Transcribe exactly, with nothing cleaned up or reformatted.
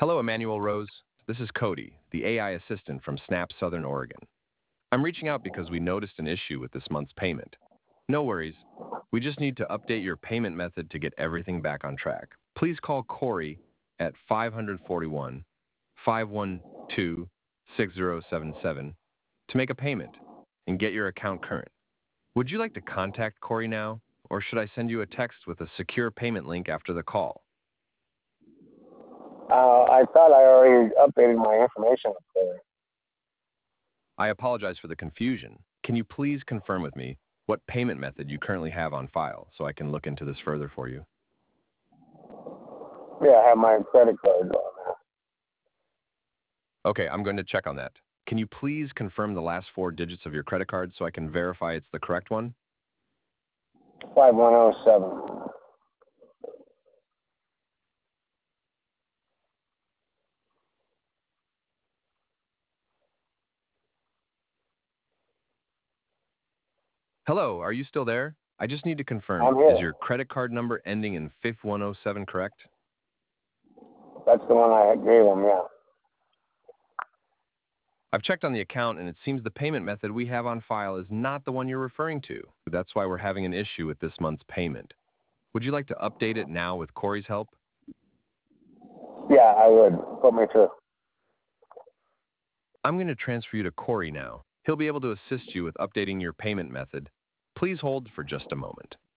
Hello, Emmanuel Rose. This is Cody, the A I assistant from Snap Southern Oregon. I'm reaching out because we noticed an issue with this month's payment. No worries. We just need to update your payment method to get everything back on track. Please call Corey at five four one, five one two, six zero seven seven to make a payment and get your account current. Would you like to contact Corey now, or should I send you a text with a secure payment link after the call? Uh, I thought I already updated my information up there. I apologize for the confusion. Can you please confirm with me what payment method you currently have on file so I can look into this further for you? Yeah, I have my credit card on there. Okay, I'm going to check on that. Can you please confirm the last four digits of your credit card so I can verify it's the correct one? five one zero seven. Hello, are you still there? I just need to confirm, I'm here. is your credit card number ending in five one zero seven correct? That's the one I gave them, yeah. I've checked on the account and it seems the payment method we have on file is not the one you're referring to. That's why we're having an issue with this month's payment. Would you like to update it now with Corey's help? Yeah, I would. Put me through. I'm going to transfer you to Corey now. He'll be able to assist you with updating your payment method. Please hold for just a moment.